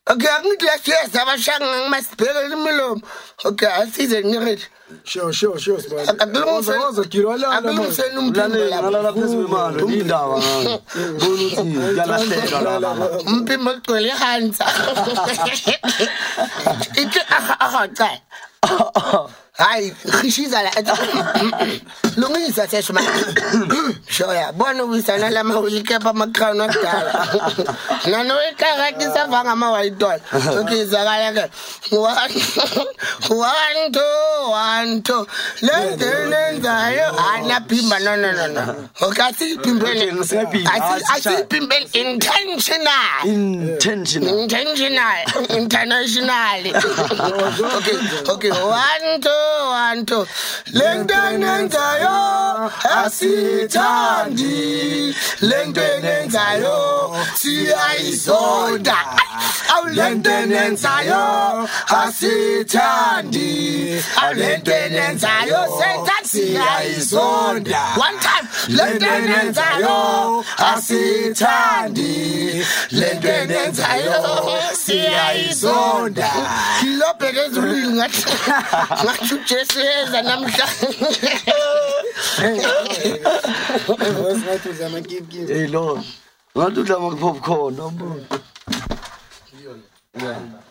Okay, angithi yasiyeza abashanga ngimasibhekele imilomo. Okay, asize ngiready. Sure sibona. Akulungiseni umphimbo Ngala phezulu imali indaba ngalo. Bona uthi yalahleka la. Umphimbo ugcwele hansa. Ithi cha. Hayi, khishiza la. Lungisa sesho manje. Shoya, bona uyisana lama ulikepha amaqhawe akudala. Nano ekhaya isavanga ama white doll. Okay, izakala ke. 1 2 lenzayo anaphimba no. Okay, asiphimbeni. Asiphimbeni intentional. International. Okay, 1 2 lenzayo asithandi lenzayo siyayizonda lenzayo asithandi lenzayo siyayizonda one time lenzayo asithandi lenzayo siyayizonda kilobheke ezulile ngathi ujesiza namhlanje Was not to them give. Hey Lord. Ngathi udla ama popcorn, no. Yeah.